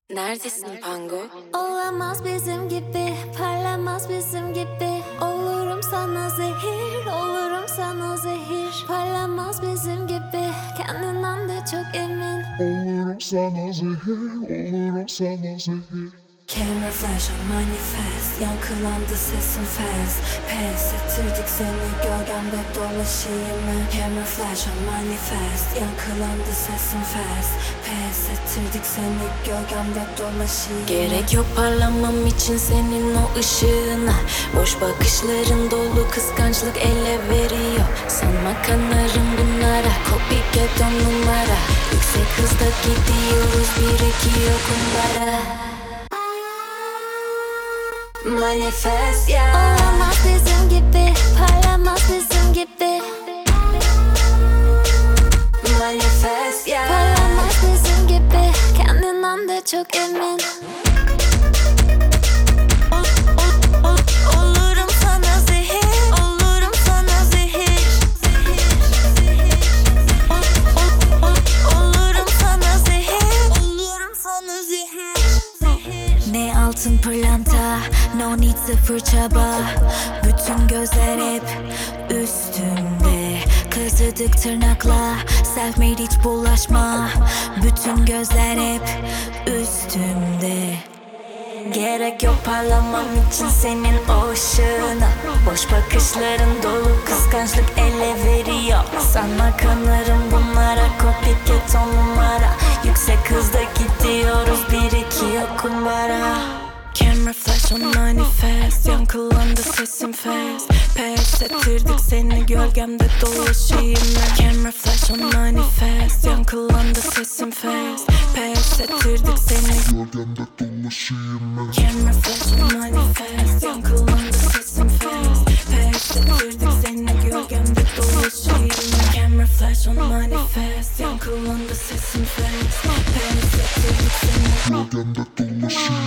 Neredesin Pango? Olamaz bizim gibi, parlamaz bizim gibi. Olurum sana zehir, olurum sana zehir. Parlamaz bizim gibi, kendinden de çok emin. Olurum sana zehir, olurum sana zehir. Camera flash on manifest, yankılandı sesin fast. Pes ettirdik seni gölgemde dolaşayım mı? Camera flash on manifest, yankılandı sesin fast. Pes ettirdik seni gölgemde dolaşayım mı? Gerek yok parlamam için senin o ışığına. Boş bakışların dolu kıskançlık ele veriyor. Sanma kanarım bunlara, copycat on numara. Yüksek hızda gidiyoruz, bir iki yok onlara. Manifest ya. Olamaz bizim gibi, parlamaz bizim gibi. Manifest ya. Parlamaz bizim gibi, kendinden de çok emin. Olurum sana zehir, olurum sana zehir. Olurum sana zehir, olurum sana zehir. Ne altın pırlanta, no need sıfır çaba. Bütün gözler hep üstünde. Kazıdık tırnakla, self made hiç bulaşma. Bütün gözler hep üstümde. Gerek yok parlamam için senin o ışığına. Boş bakışların dolu kıskançlık ele veriyor. Sanma kanarım bunlara, copycat on numara. Yüksek hızda gidiyoruz, bir iki yok kumbara. Camera flash on manifest, yankılandı sesim fast. Pes ettirdik seni gölgemde dolaşayım ben. Camera flash on manifest, yankılandı sesim fast. Pes ettirdik seni Gölgemde dolaşayım ben. Camera flash on manifest, yankılandı sesim fast. Pes ettirdik seni gölgemde dolaşayım ben. Camera flash on manifest, yankılandı sesim fast. Pes ettirdik seni Gölgemde dolaşayım